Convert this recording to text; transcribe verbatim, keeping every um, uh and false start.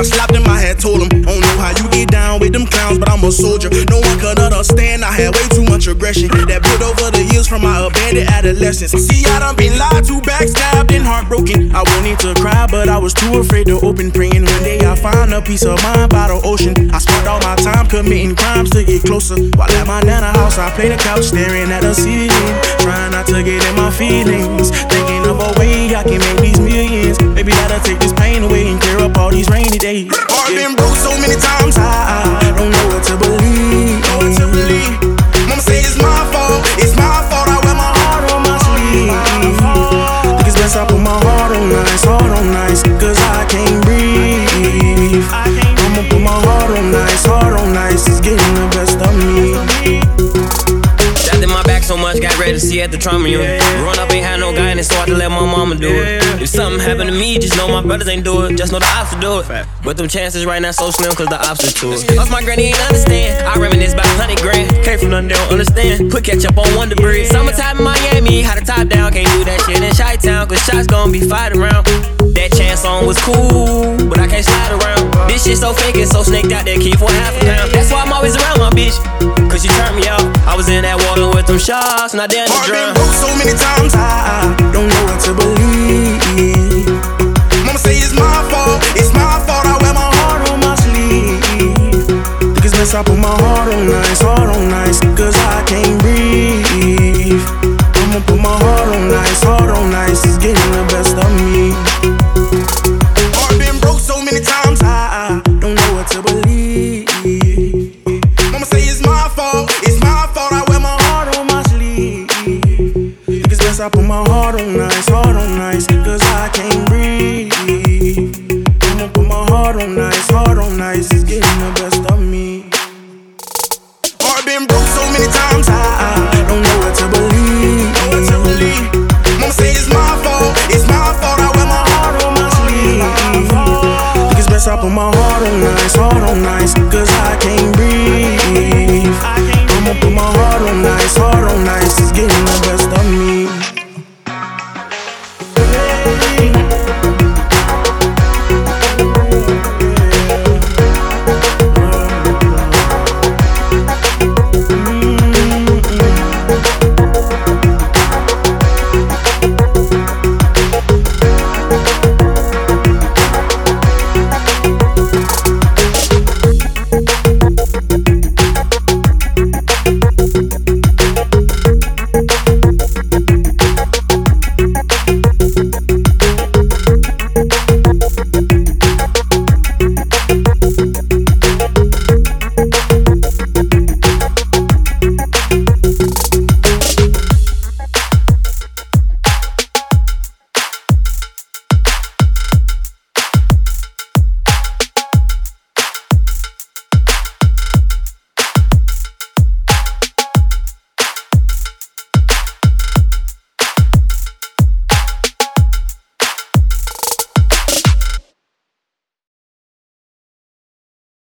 slapped him, I had told him, don't know how you get down with them clowns, but I'm a soldier. No one could understand, I had way too much aggression that built over the years from my abandoned adolescence. See, I done been lied to, backstabbed, and heartbroken. I wanted to cry, but I was too afraid to open. Praying one day I'll find a peace of mind by the ocean. I spent all my time committing crimes to get closer. While at my nana house, I play the couch, staring at the ceiling, trying not to get in my feelings, thinking of a way I can make these millions. Maybe that'll take this pain away and clear up all these rainy days. Heart been broke so many times, I, I don't know what to believe. Know what to believe. Mama say it's my fault, it's my fault. I wear my heart on my sleeve. Think it's best I put my heart on nice, heart on nice, cause I can't breathe. I'ma put my heart on nice, heart on nice. It's getting the best of me. Shot in my back so much, got ready to see at the trauma unit. Growing up ain't had no guidance, so I had to let my mama do it. If something happened to me, just know my brothers ain't do it. Just know the ops will do it. But them chances right now so slim, cause the ops are to it. Cause my granny ain't understand. I reminisce about a hundred grand. Came from nothing, they don't understand. Put ketchup on Wonder Bread. Summertime in Miami, had a top down. Can't do that shit in Chi-Town, cause shots gon' be fired around. That chance song was cool, but I can't slide around. This shit so fake and so snaked out that key for half a pound. That's why I'm always around my bitch, cause she turned me out. I was in that water with them sharks, and I damn near drowned. Heart been broke so many times, I, I don't know what to believe. Mama say it's my fault, it's my fault. I wear my heart on my sleeve. Think it's best I put my heart on nice, heart on nice, cause I can't breathe. I'ma put my heart on nice, heart on nice. It's getting the best of me. Heart been broke so many times, I, I don't know what to believe. Mama say it's my fault, it's my fault. I wear my heart on my sleeve. Think it's best I put my heart on nice, heart on nice, cause I can't breathe. I'ma put my heart on nice, heart on nice. It's getting the best of me. Heart been broke so many times, I, I don't know what to believe. Know what to believe. Mama say it's my fault, it's my fault. I wear my heart on my sleeve. Think it's best I put my heart on nice, heart on nice, cause I can't breathe. I'ma put my heart on nice, heart on nice. It's getting the best.